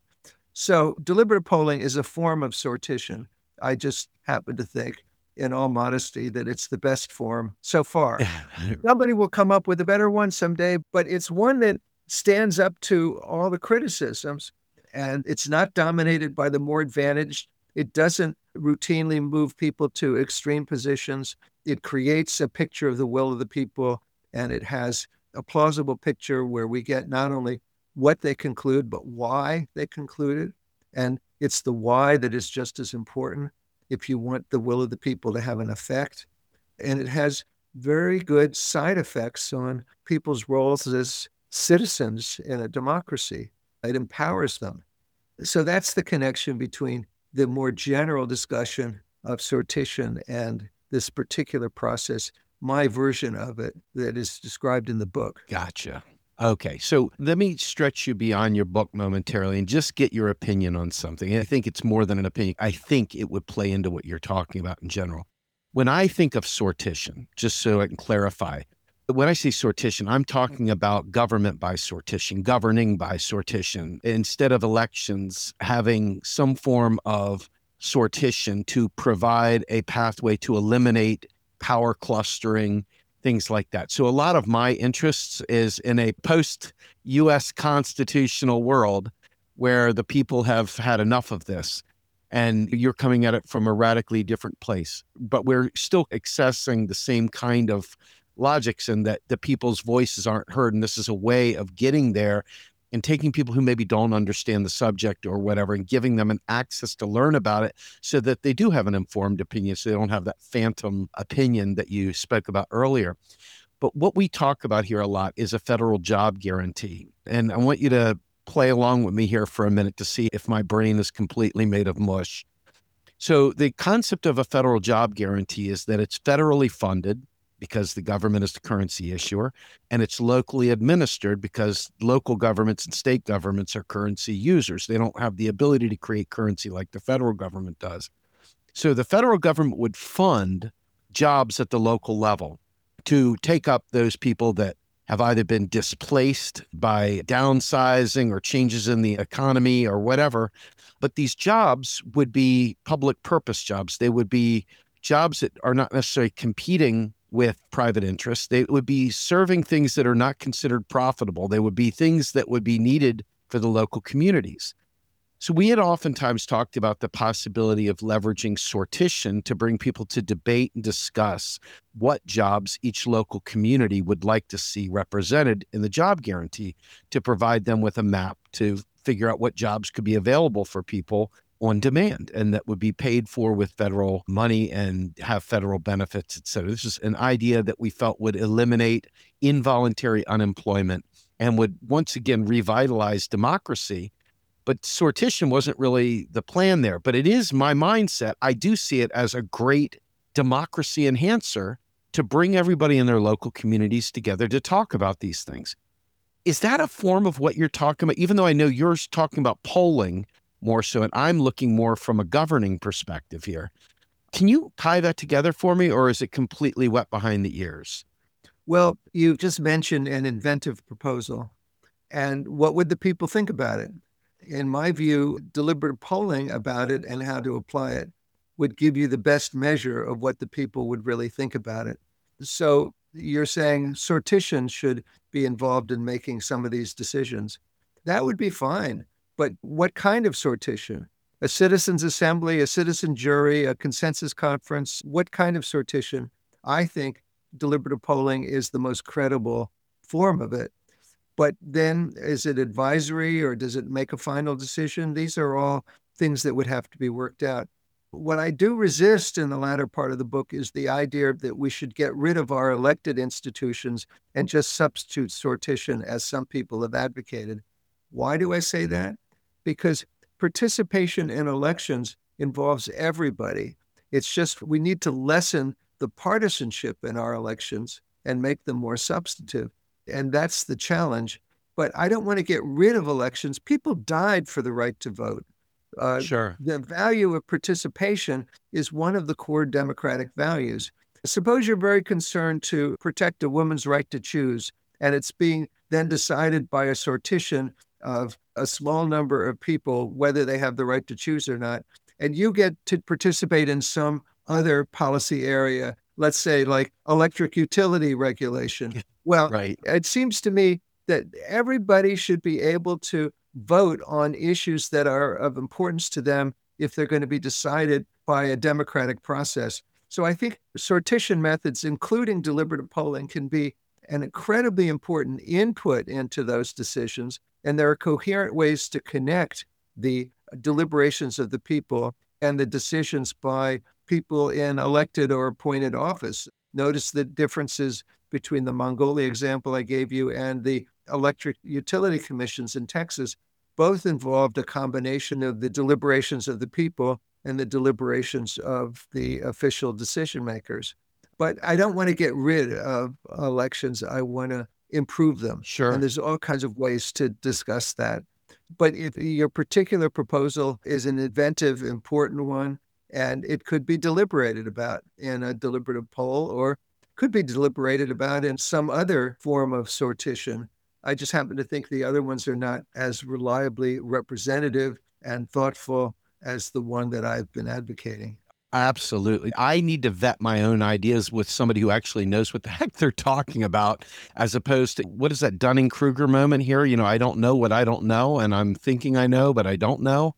So deliberative polling is a form of sortition. I just happen to think, in all modesty, that it's the best form so far. Somebody will come up with a better one someday, but it's one that stands up to all the criticisms, and it's not dominated by the more advantaged. It doesn't routinely move people to extreme positions. It creates a picture of the will of the people, and it has a plausible picture where we get not only what they conclude, but why they concluded. And it's the why that is just as important if you want the will of the people to have an effect. And it has very good side effects on people's roles as citizens in a democracy. It empowers them. So that's the connection between the more general discussion of sortition and this particular process, my version of it that is described in the book. Gotcha. Okay, so let me stretch you beyond your book momentarily and just get your opinion on something. And I think it's more than an opinion. I think it would play into what you're talking about in general. When I think of sortition, just so I can clarify, when I say sortition, I'm talking about government by sortition, governing by sortition, instead of elections, having some form of sortition to provide a pathway to eliminate power clustering things like that. So a lot of my interests is in a post-U S constitutional world where the people have had enough of this, and you're coming at it from a radically different place. But we're still accessing the same kind of logics in that the people's voices aren't heard. And this is a way of getting there and taking people who maybe don't understand the subject or whatever and giving them an access to learn about it so that they do have an informed opinion, so they don't have that phantom opinion that you spoke about earlier. But what we talk about here a lot is a federal job guarantee. And I want you to play along with me here for a minute to see if my brain is completely made of mush. So the concept of a federal job guarantee is that it's federally funded because the government is the currency issuer, and it's locally administered because local governments and state governments are currency users. They don't have the ability to create currency like the federal government does. So the federal government would fund jobs at the local level to take up those people that have either been displaced by downsizing or changes in the economy or whatever. But these jobs would be public purpose jobs. They would be jobs that are not necessarily competing with private interests. They would be serving things that are not considered profitable. They would be things that would be needed for the local communities. So we had oftentimes talked about the possibility of leveraging sortition to bring people to debate and discuss what jobs each local community would like to see represented in the job guarantee, to provide them with a map to figure out what jobs could be available for people on demand and that would be paid for with federal money and have federal benefits, et cetera. This is an idea that we felt would eliminate involuntary unemployment and would once again revitalize democracy. But sortition wasn't really the plan there. But it is my mindset. I do see it as a great democracy enhancer to bring everybody in their local communities together to talk about these things. Is that a form of what you're talking about? Even though I know you're talking about polling more so, and I'm looking more from a governing perspective here. Can you tie that together for me, or is it completely wet behind the ears? Well, you just mentioned an inventive proposal. And what would the people think about it? In my view, deliberate polling about it and how to apply it would give you the best measure of what the people would really think about it. So you're saying sortition should be involved in making some of these decisions. That would be fine. But what kind of sortition? A citizens' assembly, a citizen jury, a consensus conference? What kind of sortition? I think deliberative polling is the most credible form of it. But then is it advisory or does it make a final decision? These are all things that would have to be worked out. What I do resist in the latter part of the book is the idea that we should get rid of our elected institutions and just substitute sortition, as some people have advocated. Why do I say that? Because participation in elections involves everybody. It's just we need to lessen the partisanship in our elections and make them more substantive. And that's the challenge. But I don't want to get rid of elections. People died for the right to vote. Uh, Sure. The value of participation is one of the core democratic values. Suppose you're very concerned to protect a woman's right to choose, and it's being then decided by a sortition of a small number of people whether they have the right to choose or not, and you get to participate in some other policy area, let's say like electric utility regulation. Well, Right. it seems to me that everybody should be able to vote on issues that are of importance to them if they're going to be decided by a democratic process. So I think sortition methods, including deliberative polling, can be an incredibly important input into those decisions. And there are coherent ways to connect the deliberations of the people and the decisions by people in elected or appointed office. Notice the differences between the Mongolia example I gave you and the electric utility commissions in Texas. Both involved a combination of the deliberations of the people and the deliberations of the official decision makers. But I don't want to get rid of elections. I want to improve them. Sure. And there's all kinds of ways to discuss that. But if your particular proposal is an inventive, important one, and it could be deliberated about in a deliberative poll or could be deliberated about in some other form of sortition. I just happen to think the other ones are not as reliably representative and thoughtful as the one that I've been advocating. Absolutely. I need to vet my own ideas with somebody who actually knows what the heck they're talking about, as opposed to what is that Dunning-Kruger moment here? You know, I don't know what I don't know, and I'm thinking I know, but I don't know.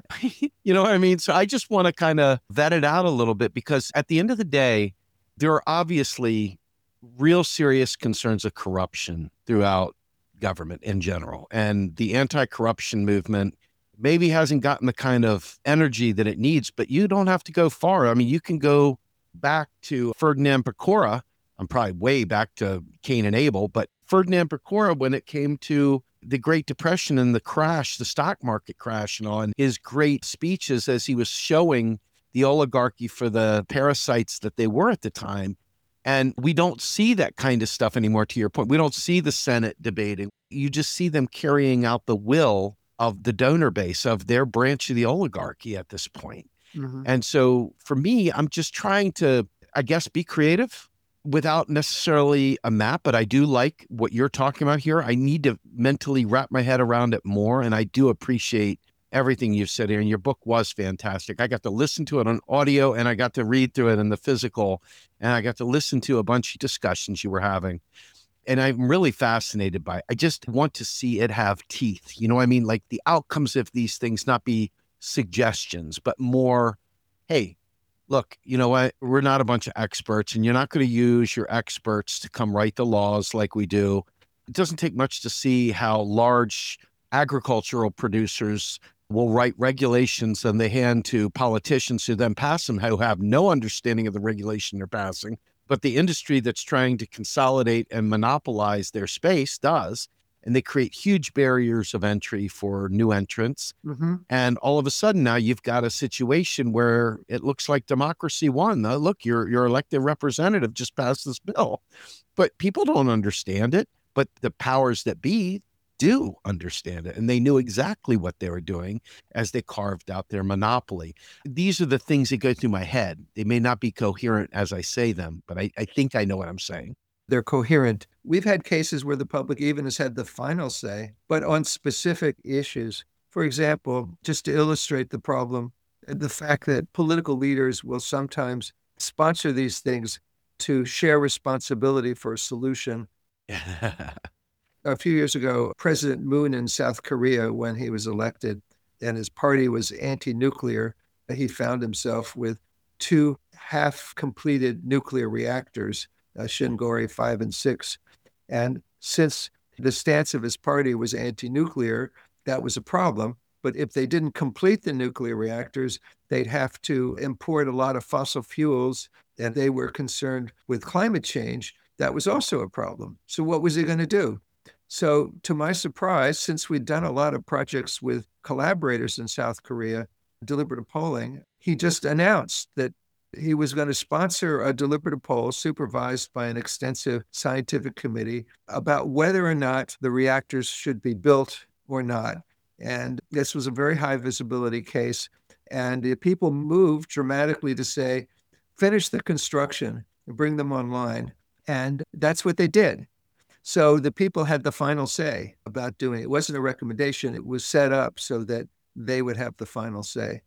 You know what I mean? So I just want to kind of vet it out a little bit, because at the end of the day, there are obviously real serious concerns of corruption throughout government in general. And the anti-corruption movement maybe hasn't gotten the kind of energy that it needs, but you don't have to go far. I mean, you can go back to Ferdinand Pecora. I'm probably way back to Cain and Abel, but Ferdinand Pecora, when it came to the Great Depression and the crash, the stock market crash and all, and his great speeches as he was showing the oligarchy for the parasites that they were at the time. And we don't see that kind of stuff anymore, to your point. We don't see the Senate debating. You just see them carrying out the will of the donor base of their branch of the oligarchy at this point. Mm-hmm. And so for me, I'm just trying to, I guess, be creative without necessarily a map, but I do like what you're talking about here. I need to mentally wrap my head around it more. And I do appreciate everything you've said here. And your book was fantastic. I got to listen to it on audio, and I got to read through it in the physical, and I got to listen to a bunch of discussions you were having. And I'm really fascinated by it. I just want to see it have teeth. You know what I mean? Like the outcomes of these things not be suggestions, but more, hey, look, you know what? We're not a bunch of experts, and you're not going to use your experts to come write the laws like we do. It doesn't take much to see how large agricultural producers will write regulations and they hand to politicians who then pass them, who have no understanding of the regulation they're passing. But the industry that's trying to consolidate and monopolize their space does, and they create huge barriers of entry for new entrants. Mm-hmm. And all of a sudden now you've got a situation where it looks like democracy won. Now, look, your your elected representative just passed this bill, but people don't understand it. But the powers that be do understand it, and they knew exactly what they were doing as they carved out their monopoly. These are the things that go through my head. They may not be coherent as I say them, but I, I think I know what I'm saying. They're coherent. We've had cases where the public even has had the final say, but on specific issues. For example, just to illustrate the problem, the fact that political leaders will sometimes sponsor these things to share responsibility for a solution. A few years ago, President Moon in South Korea, when he was elected and his party was anti-nuclear, he found himself with two half-completed nuclear reactors, uh, Shingori five and six. And since the stance of his party was anti-nuclear, that was a problem. But if they didn't complete the nuclear reactors, they'd have to import a lot of fossil fuels, and they were concerned with climate change. That was also a problem. So what was he going to do? So to my surprise, since we'd done a lot of projects with collaborators in South Korea, deliberative polling, he just announced that he was going to sponsor a deliberative poll supervised by an extensive scientific committee about whether or not the reactors should be built or not. And this was a very high visibility case. And the people moved dramatically to say, finish the construction and bring them online. And that's what they did. So the people had the final say about doing it. It wasn't a recommendation. It was set up so that they would have the final say.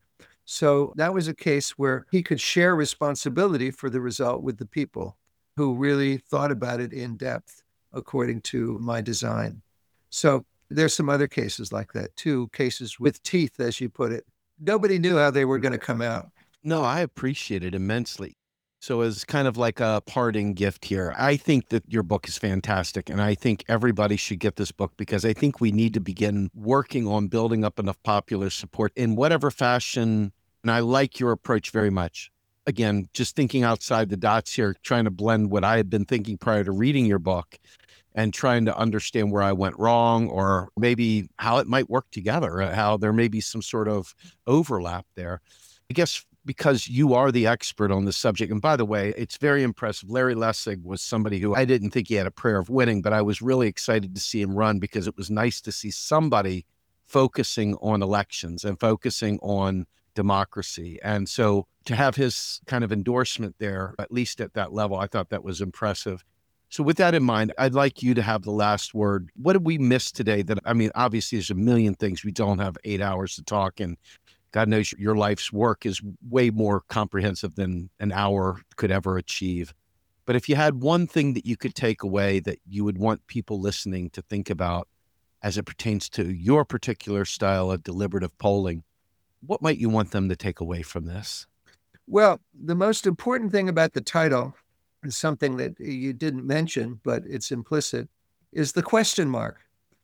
So that was a case where he could share responsibility for the result with the people who really thought about it in depth, according to my design. So there's some other cases like that too, cases with teeth, as you put it. Nobody knew how they were going to come out. No, I appreciate it immensely. So as kind of like a parting gift here, I think that your book is fantastic, and I think everybody should get this book, because I think we need to begin working on building up enough popular support in whatever fashion. And I like your approach very much. Again, just thinking outside the dots here, trying to blend what I had been thinking prior to reading your book and trying to understand where I went wrong, or maybe how it might work together, how there may be some sort of overlap there. I guess because you are the expert on the subject. And by the way, it's very impressive. Larry Lessig was somebody who I didn't think he had a prayer of winning, but I was really excited to see him run, because it was nice to see somebody focusing on elections and focusing on democracy. And so to have his kind of endorsement there, at least at that level, I thought that was impressive. So with that in mind, I'd like you to have the last word. What did we miss today? That, I mean, obviously there's a million things. We don't have eight hours to talk and God knows your life's work is way more comprehensive than an hour could ever achieve. But if you had one thing that you could take away that you would want people listening to think about as it pertains to your particular style of deliberative polling, what might you want them to take away from this? Well, the most important thing about the title is something that you didn't mention, but it's implicit, is the question mark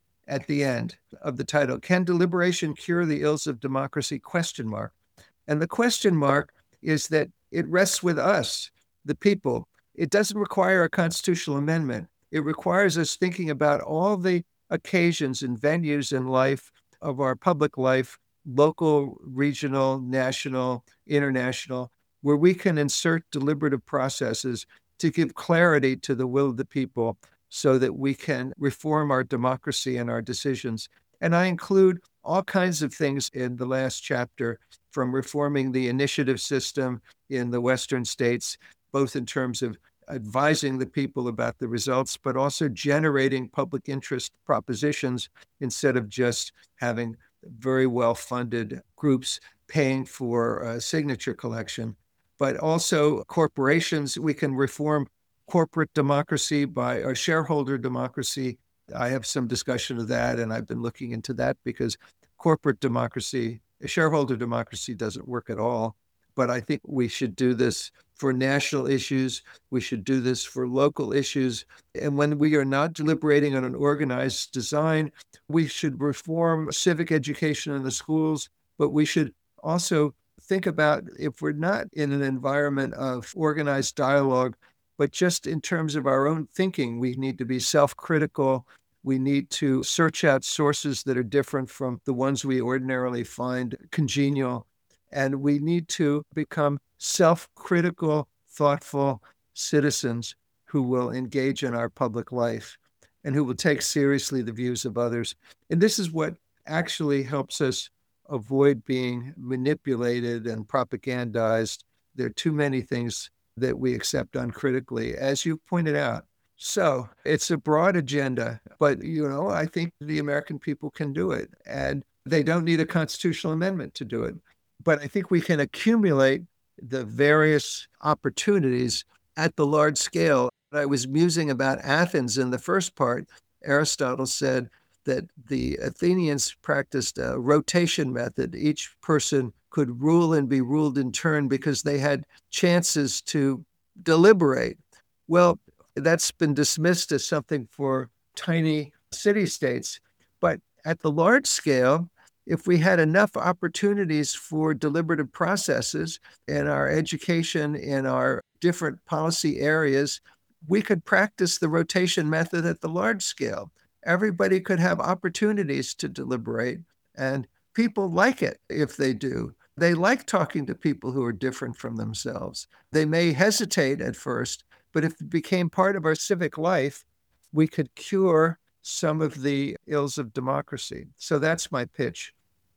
at the end of the title. Can deliberation cure the ills of democracy? Question mark. And the question mark is that it rests with us, the people. It doesn't require a constitutional amendment. It requires us thinking about all the occasions and venues in life of our public life, local, regional, national, international, where we can insert deliberative processes to give clarity to the will of the people so that we can reform our democracy and our decisions. And I include all kinds of things in the last chapter, from reforming the initiative system in the Western states, both in terms of advising the people about the results, but also generating public interest propositions instead of just having very well-funded groups paying for uh, signature collection. But also corporations, we can reform corporate democracy by a shareholder democracy. I have some discussion of that, and I've been looking into that because corporate democracy, shareholder democracy doesn't work at all. But I think we should do this for national issues. We should do this for local issues. And when we are not deliberating on an organized design, we should reform civic education in the schools, but we should also think about, if we're not in an environment of organized dialogue, but just in terms of our own thinking, we need to be self-critical. We need to search out sources that are different from the ones we ordinarily find congenial. And we need to become self-critical, thoughtful citizens who will engage in our public life and who will take seriously the views of others. And this is what actually helps us avoid being manipulated and propagandized. There are too many things that we accept uncritically, as you pointed out. So it's a broad agenda, but, you know, I think the American people can do it, and they don't need a constitutional amendment to do it. But I think we can accumulate the various opportunities at the large scale. I was musing about Athens in the first part. Aristotle said that the Athenians practiced a rotation method. Each person could rule and be ruled in turn because they had chances to deliberate. Well, that's been dismissed as something for tiny city-states. But at the large scale, if we had enough opportunities for deliberative processes in our education, in our different policy areas, we could practice the rotation method at the large scale. Everybody could have opportunities to deliberate, and people like it if they do. They like talking to people who are different from themselves. They may hesitate at first, but if it became part of our civic life, we could cure some of the ills of democracy. So that's my pitch.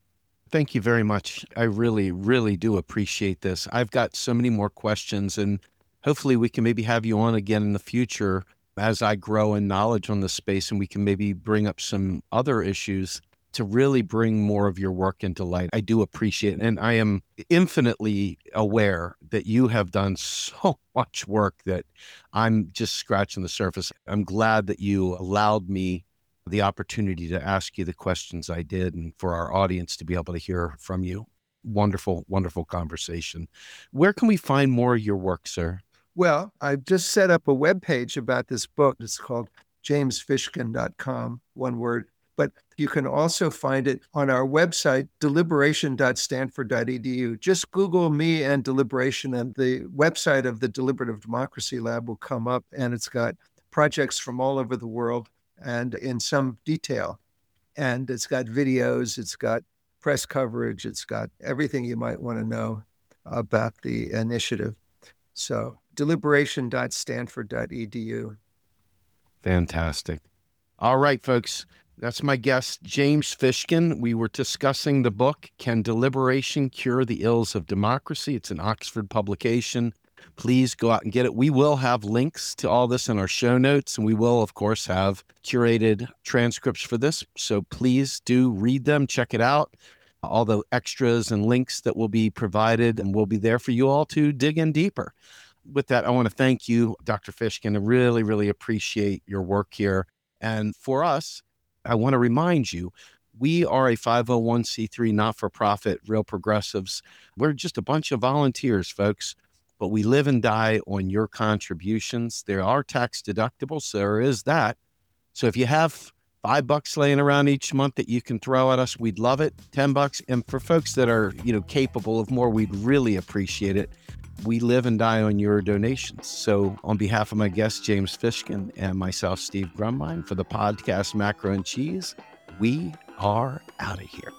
Thank you very much. I really, really do appreciate this. I've got so many more questions, and hopefully we can maybe have you on again in the future as I grow in knowledge on the space, and we can maybe bring up some other issues to really bring more of your work into light. I do appreciate it. And I am infinitely aware that you have done so much work that I'm just scratching the surface. I'm glad that you allowed me the opportunity to ask you the questions I did, and for our audience to be able to hear from you. Wonderful, wonderful conversation. Where can we find more of your work, sir? Well, I've just set up a webpage about this book. It's called james fishkin dot com, one word. But you can also find it on our website, deliberation dot stanford dot e d u. Just Google me and deliberation, and the website of the Deliberative Democracy Lab will come up, and it's got projects from all over the world and in some detail. And it's got videos, it's got press coverage, it's got everything you might want to know about the initiative. So deliberation dot stanford dot e d u. Fantastic. All right, folks. That's my guest, James Fishkin. We were discussing the book, Can Deliberation Cure the Ills of Democracy? It's an Oxford publication. Please go out and get it. We will have links to all this in our show notes, and we will, of course, have curated transcripts for this. So please do read them, check it out. all the extras and links that will be provided, and we'll be there for you all to dig in deeper. With that, I want to thank you, Doctor Fishkin. I really, really appreciate your work here. And for us, I want to remind you, we are a five oh one c three not-for-profit, Real Progressives. We're just a bunch of volunteers, folks, but we live and die on your contributions. They are tax deductible, so there is that. So if you have five bucks laying around each month that you can throw at us, we'd love it. Ten bucks. And for folks that are, you know, capable of more, we'd really appreciate it. We live and die on your donations. So on behalf of my guest, James Fishkin, and myself, Steve Grumbine, for the podcast Macro and Cheese, we are out of here.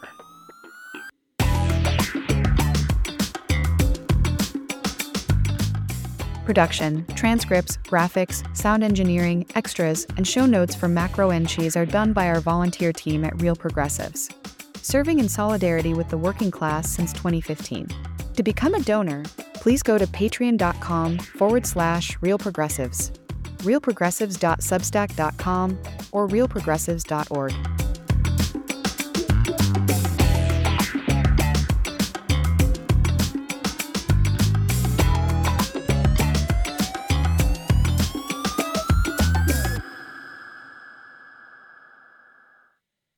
Production, transcripts, graphics, sound engineering, extras, and show notes for Macro and Cheese are done by our volunteer team at Real Progressives, serving in solidarity with the working class since twenty fifteen. To become a donor, please go to patreon.com forward slash Real Progressives, realprogressives dot substack dot com, or real progressives dot org.